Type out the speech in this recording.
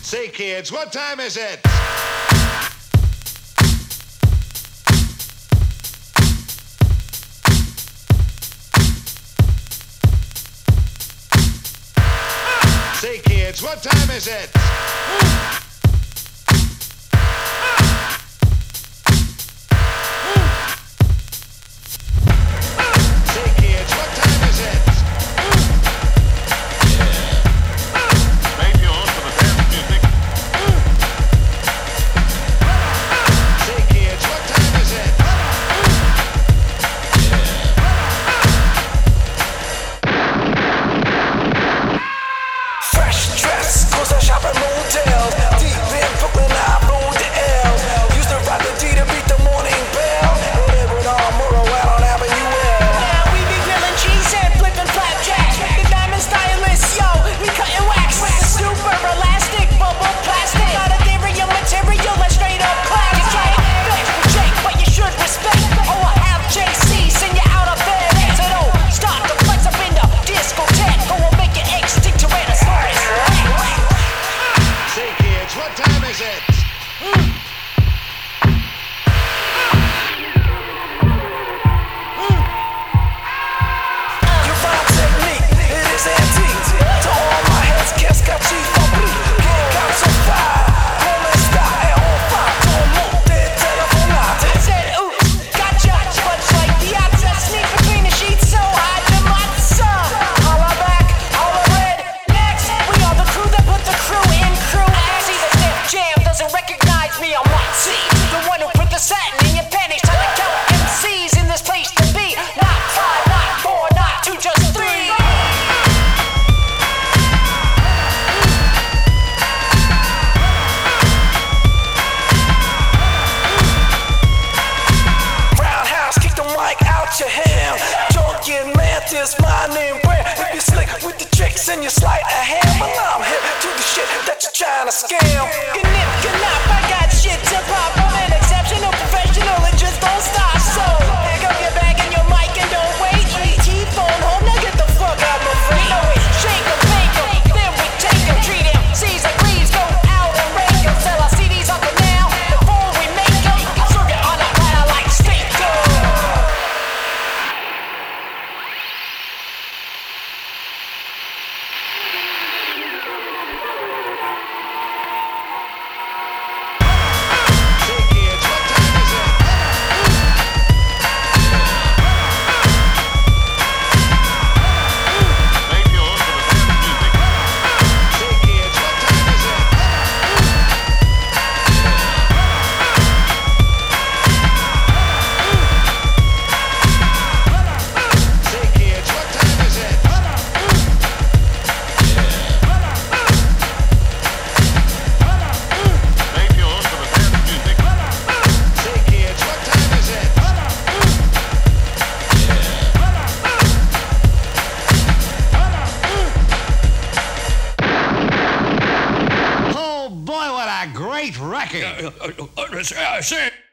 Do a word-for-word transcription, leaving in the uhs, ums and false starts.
Say, kids, what time is it? Say, kids, what time is it? Say, kids, what time is it? Stay tuned for the dance music. Say, kids, what time is it? Fresh dress, goes to shopping motel. Deep in Brooklyn, I ruled the L. Used to rock the G to beat the morning bell. Live with all Muro out on Avenue L. Now we be grilling cheese and flipping flapjacks. The diamond stylists, yo, we cutting wax. Super elastic, bubble plastic. Got ethereal material and straight up class. You try to flex with Jake, but you should respect. Oh, I have J C, send you out of bed. So don't start to flex up in the discotheque. Go and make your extinct Tyrannosaurus. Say, kids, what time is it? You find technique, it is antique. To all my heads, qu'est-ce qu'a chi fabri? Che cazzo fa? Come sta? È on fire, ton monte telefonate. Said, oops, gotcha. Much like Piazza, sneak between the sheets, so hide the matza. Holla back, holla red. Next, we are the crew that put the crew in crew. See the Def Jam doesn't recognize me, I'm Monty. The one who put the satin in your panties. Time to count M Cs in this place to be. Not five, not four, not two, just three. Roundhouse, kick the mic out your hand. Junkin' Mantis, my name brand. If you slick with the tricks and you sleight of hand, well, I'm hip to the shit that you're trying to scam. Knip, knop, I got shit to pop. I'm an exceptional professional and just don't stop. So, pick up your bag and your mic and don't wait. E T phone home, now get the fuck out my face. You know it, shake 'em, bake 'em, then we take 'em, treat 'em. C's like leaves, go out and rake 'em. Sell our C Ds up and now, before we make 'em. Serve it on a platter like steak. Say, kids, what time is it? Stay tuned for the dance music. Say, kids, what time is it? Say, kids, what time is it? Stay tuned for the dance music. Say, kids, what time is it? Oh boy, what a great record! Uh, uh, uh, uh, say-